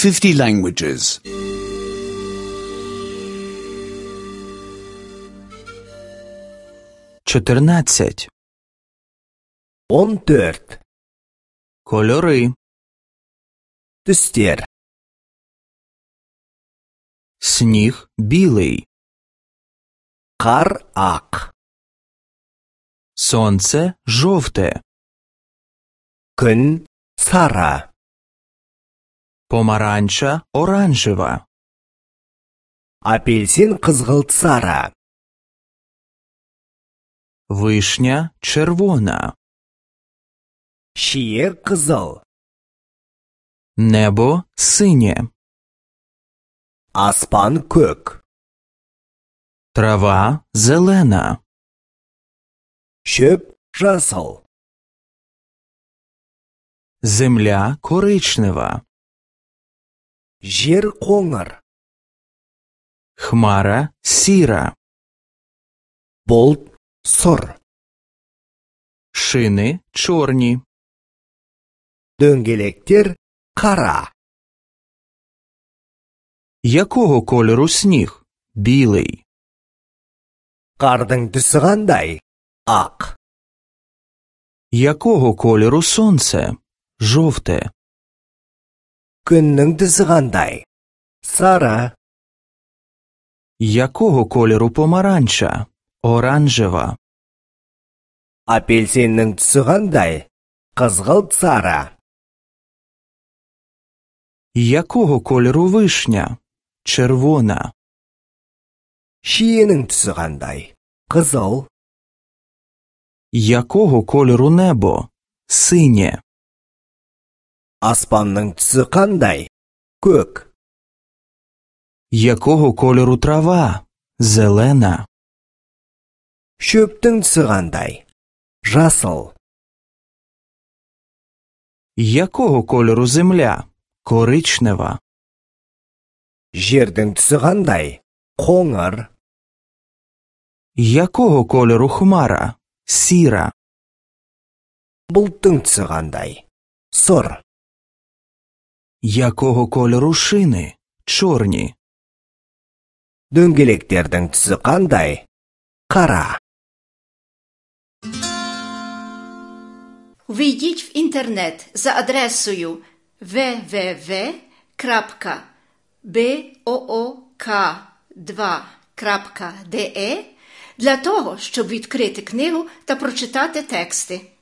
50 languages. 14. 14. Кольори. Түстер. Сніг білий. Қар ақ. Сонце жовте. Күн сара. Помаранча оранжева. Апельсин қызғылт сара. Вишня червона. Шие қызыл. Небо синє. Аспан көк. Трава зелена. Шөп жасыл. Земля коричнева. Жер қоңыр. Хмара сіра. Бұлт сұр. Шини чорні. Дөңгелектер қара. Якого кольору сніг? Білий. Қардың түсі қандай? Ақ. Якого кольору сонце? Жовте. Күннің түсі қандай? Сара. Якого кольору помаранча? Оранжева. Апельсиннің түсі қандай? Қызғылт сара. Якого кольору вишня? Червона. Шиенің түсі қандай? Қызыл. Якого кольору небо? Синє. Аспанның түсі қандай? Көк. Якого кольору трава? Зелена. Шөптің түсі қандай? Жасыл. Якого кольору земля? Коричнева. Жердің түсі қандай? Қоңыр. Якого кольору хмара? Сіра. Бұлттың түсі қандай? Сұр. Якого кольору шини? Чорні. Дөңгелектердің түсі қандай? Қара. Ввійдіть в інтернет за адресою www.book2.de для того, щоб відкрити книгу та прочитати тексти.